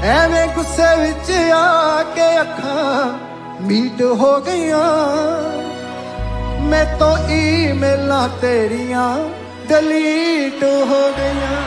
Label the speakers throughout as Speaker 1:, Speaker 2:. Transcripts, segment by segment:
Speaker 1: ਐਵੇਂ ਗੁੱਸੇ ਵਿੱਚ ਆ ਕੇ ਅੱਖਾਂ ਮੀਟ ਹੋ ਗਈਆਂ। ਮੈਂ ਤੋਂ ਈਮੇਲਾਂ ਤੇਰੀਆਂ ਡਿਲੀਟ ਹੋ ਗਈਆਂ।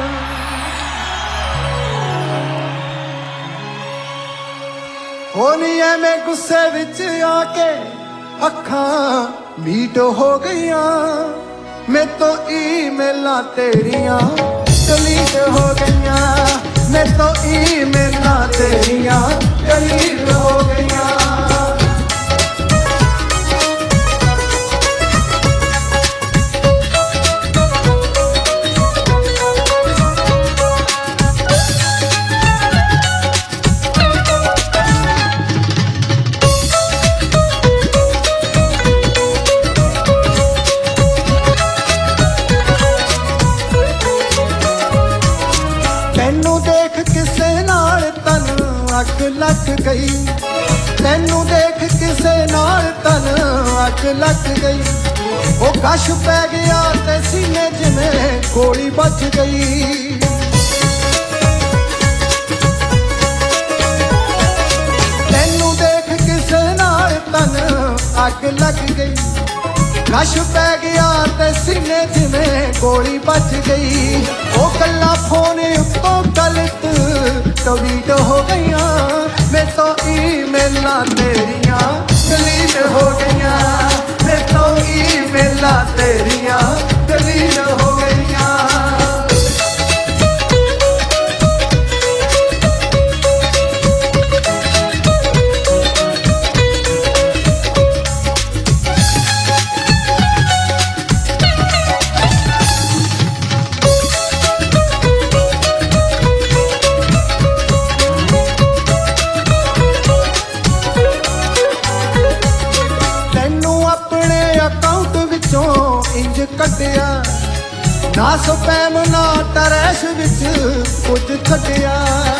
Speaker 1: ਹੋ ਨੀ ਐਵੇਂ ਗੁੱਸੇ ਵਿੱਚ ਆ ਕੇ ਅੱਖਾਂ ਮੀਟ ਹੋ ਗਈਆਂ। ਮੈਂ ਤੋਂ ਈਮੇਲਾਂ ਤੇਰੀਆਂ ਡਿਲੀਟ ਹੋ ਗਈਆਂ। ਮੈਂ ਤੋਂ ਈਮੇਲਾਂ ਤੇਰੀਆਂ ਡਿਲੀਟ ਹੋ ਗਈਆਂ। ਤੈਨੂੰ ਦੇਖ ਕਿਸੇ ਨਾਲ ਤਨ ਅੱਗ ਲੱਗ ਗਈ। ਤੈਨੂੰ ਦੇਖ ਕਿਸੇ ਨਾਲ ਤਨ ਅੱਗ ਲੱਗ ਗਈ। ਉਹ ਕਸ਼ ਪੈ ਗਿਆ ਤੇ ਸੀਨੇ ਜਿਵੇਂ ਗੋਲੀ ਵੱਜ ਗਈ। ਤੈਨੂੰ ਦੇਖ ਕਿਸੇ ਨਾਲ ਤਨ ਅੱਗ ਲੱਗ ਗਈ। ਕਸ਼ ਪੈ ਗਿਆ ਤੇ ਸੀਨੇ ਜਿਵੇਂ ਗੋਲੀ ਵੱਜ ਗਈ। ਉਹ ਗੱਲਾਂ ਫੋਨ ਉੱਤੋਂ ਗਲਤ ਟਵੀਟ ਹੋ ਗਈਆਂ। ਮੈਂ ਤੋਂ ਈਮੇਲਾਂ ਤੇਰੀਆਂ ਡਿਲੀਟ ਹੋ ਗਈਆਂ। ਮੈਂ ਤੋਂ ਈਮੇਲਾਂ ਤੇਰੀਆਂ ਡਿਲੀਟ ਹੋ ਗਈਆਂ। ਇੰਜ ਕੱਢਿਆ ਨਾ ਸਪੈਮ ਨਾ ਟਰੈਸ਼ ਵਿੱਚ ਕੁਝ ਛੱਡਿਆ।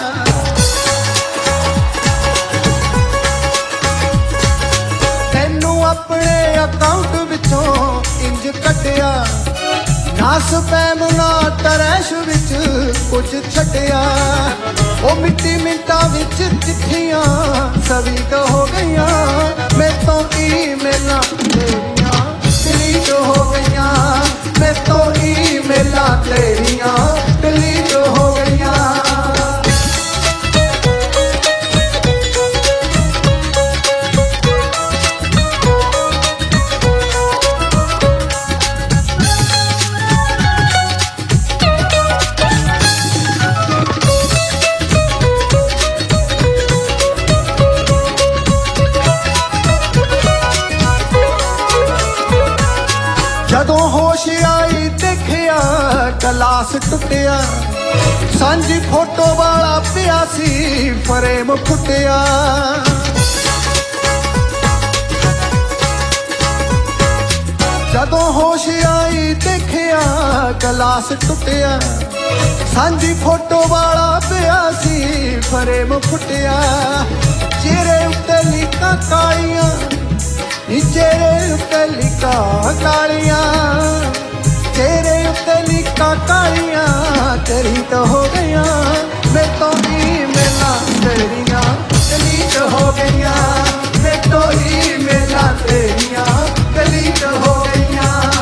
Speaker 1: ਤੈਨੂੰ ਆਪਣੇ ਅਕਾਊਂਟ ਵਿੱਚੋਂ ਇੰਜ ਕੱਢਿਆ ਨਾ ਸਪੈਮ ਨਾ ਟਰੈਸ਼ ਵਿੱਚ ਕੁਝ ਛੱਡਿਆ। ਉਹ ਮਿੱਟੀ ਮਿੰਟਾਂ ਵਿੱਚ ਚਿੱਠੀਆਂ ਸਵੀਟ ਹੋ ਗਈਆਂ। ਮੈਂ ਤੋਂ ਈਮੇਲਾਂ ਤੇਰੀਆਂ ਡਿਲੀਟ ਹੋ ਗਈਆਂ। ਮੈਂ ਤੋਂ ਈਮੇਲਾਂ ਤੇਰੀਆਂ ਡਿਲੀਟ ਹੋ ਗਈਆਂ। ਜਦੋਂ ਹੋਸ਼ ਆਈ ਦੇਖਿਆ ਗਲਾਸ ਟੁੱਟਿਆ। ਸਾਂਝੀ ਫੋਟੋ ਵਾਲਾ ਪਿਆ ਸੀ ਫਰੇਮ ਫੁੱਟਿਆ। ਜਦੋਂ ਹੋਸ਼ ਆਈ ਦੇਖਿਆ ਗਲਾਸ ਟੁੱਟਿਆ। ਸਾਂਝੀ ਫੋਟੋ ਵਾਲਾ ਪਿਆ ਸੀ ਫਰੇਮ ਫੁੱਟਿਆ। ਚਿਹਰੇ ਉੱਤੇ ਲੀਕਾਂ ਕਾਲੀਆਂ ਚਿਹਰੇ ਉੱਤੇ ਲੀਕਾਂ ਕਾਲੀਆਂ। ਤੇਰੇ ਉੱਤੇ ਲੀਕਾਂ ਕਾਲੀਆਂ ਤੇਰੀ ਤਾਂ ਹੋ ਗਈਆਂ। ਮੈਂ ਤੋਂ ਈਮੇਲਾਂ ਤੇਰੀਆਂ ਡਿਲੀਟ ਹੋ ਗਈਆਂ। ਮੈਂ ਤੋਂ ਈਮੇਲਾਂ ਤੇਰੀਆਂ ਡਿਲੀਟ ਹੋ ਗਈਆਂ।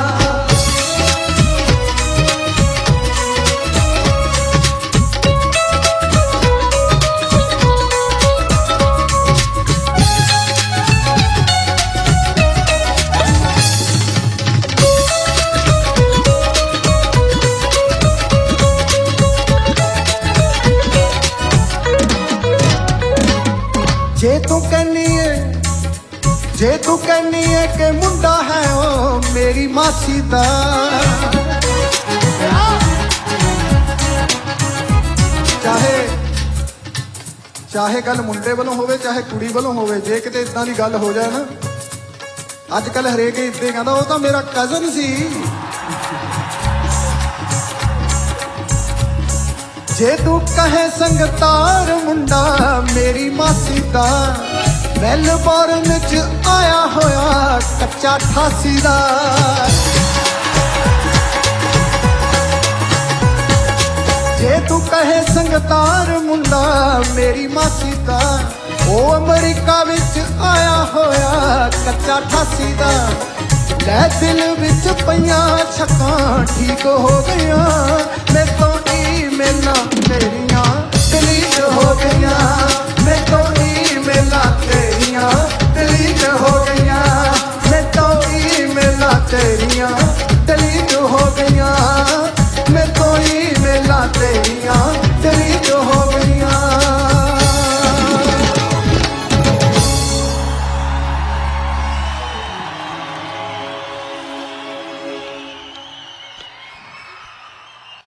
Speaker 1: ਜੇ ਤੂੰ ਕਹਿੰਨੀ ਏ ਕਿ ਮੁੰਡਾ ਹੈ ਉਹ ਮੇਰੀ ਮਾਸੀ ਦਾ। ਚਾਹੇ ਗੱਲ ਮੁੰਡੇ ਵੱਲੋਂ ਹੋਵੇ ਚਾਹੇ ਕੁੜੀ ਵੱਲੋਂ ਹੋਵੇ, ਜੇ ਕਿਤੇ ਇਦਾਂ ਦੀ ਗੱਲ ਹੋ ਜਾਏ ਨਾ, ਅੱਜ ਕੱਲ ਹਰੇਕ ਇੱਦਾਂ ਕਹਿੰਦਾ ਉਹ ਤਾਂ ਮੇਰਾ ਕਜ਼ਨ ਸੀ। ਜੇ ਤੂੰ ਕਹੇ ਸੰਗਤਾਰ ਮੁੰਡਾ ਮੇਰੀ ਮਾਸੀ ਦਾ। ਮੈਲਬੌਰਨ ਚ ਆਇਆ ਹੋਇਆ ਕੱਚਾ 88 ਦਾ। ਜੇ ਤੂੰ ਕਹੇ ਸੰਗਤਾਰ ਮੁੰਡਾ ਮੇਰੀ ਮਾਸੀ ਦਾ, ਉਹ ਅਮਰੀਕਾ ਵਿੱਚ ਆਇਆ ਹੋਇਆ ਕੱਚਾ 88 ਦਾ। ਲੈ ਦਿਲ ਵਿੱਚ ਪਈਆਂ ਛੱਕਾਂ ਠੀਕ ਹੋ ਗਈਆਂ,